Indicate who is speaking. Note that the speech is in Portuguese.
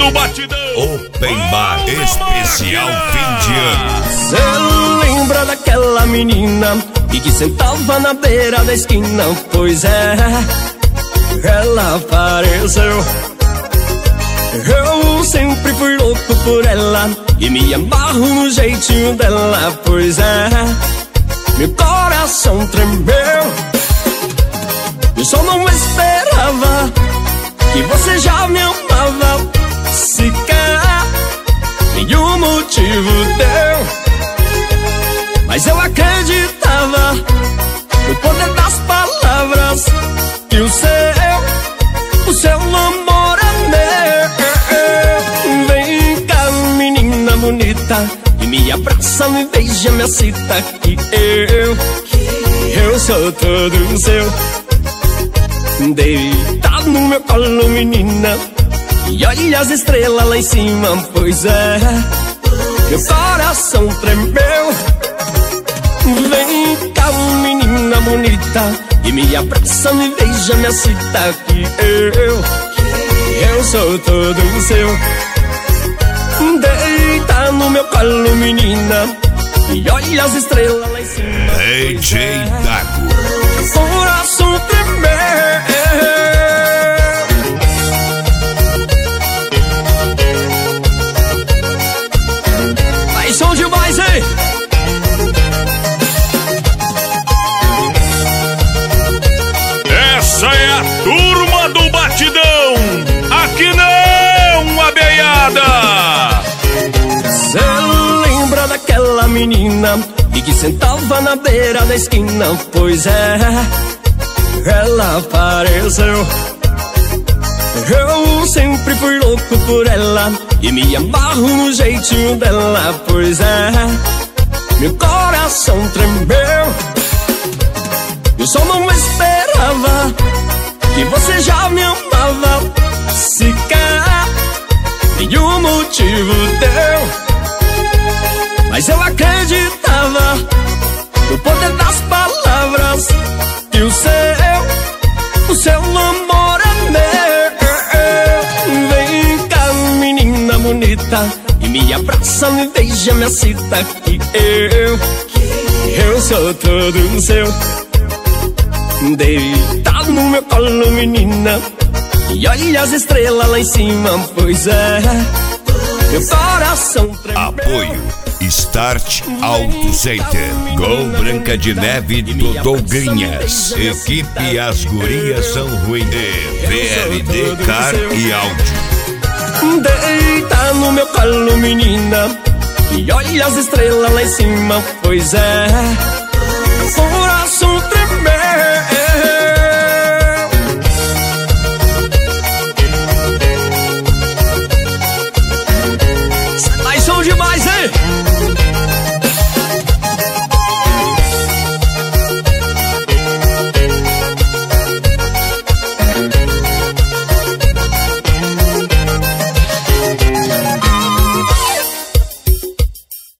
Speaker 1: do Batidão.
Speaker 2: Open Bar especial fim de ano.
Speaker 3: Cê lembra daquela menina e que sentava na beira da esquina? Pois é, ela apareceu. Eu sempre fui louco por ela e me amarro no jeitinho dela. Pois é, meu coração tremeu. Eu só não esperava que você já me amava. Sequer nenhum motivo deu, mas eu acreditava no poder das palavras, que o seu amor é meu. Vem cá, menina bonita, e me abraça, me beija, me excita, que eu sou todo seu. Deitado no meu colo, menina, e olha as estrelas lá em cima. Pois é, meu coração tremeu. Vem cá, menina bonita, e me abraça, me beija, me excita, que eu sou todo seu. Deita no meu colo, menina, e olha as estrelas lá em cima.
Speaker 2: DJ Dago.
Speaker 3: Coração tremeu. Vai, som demais, hein?
Speaker 1: Essa é a turma do Batidão. Aqui não, abelhada.
Speaker 3: Cê lembra daquela menina e que sentava na beira da esquina? Pois é, ela apareceu. Eu sempre fui louco por ela e me amarro no jeitinho dela. Pois é, meu coração tremeu. Eu só não esperava que você já me amava. Sequer nenhum motivo deu, mas eu acreditava no poder das palavras, que o seu amor é meu. Vem cá, menina bonita, e me abraça, me beija, me excita, que eu sou todo seu. Deitado no meu colo, menina, e olha as estrelas lá em cima. Pois é, meu coração tremeu.
Speaker 2: Apoio Start Auto Center, Gol Branca de Neve do Dougrinhas, Equipe As Gurias São Ruim, VRD Car e Áudio.
Speaker 3: Deita no meu colo, menina, e olha as estrelas lá em cima. Pois é, coração tremeu.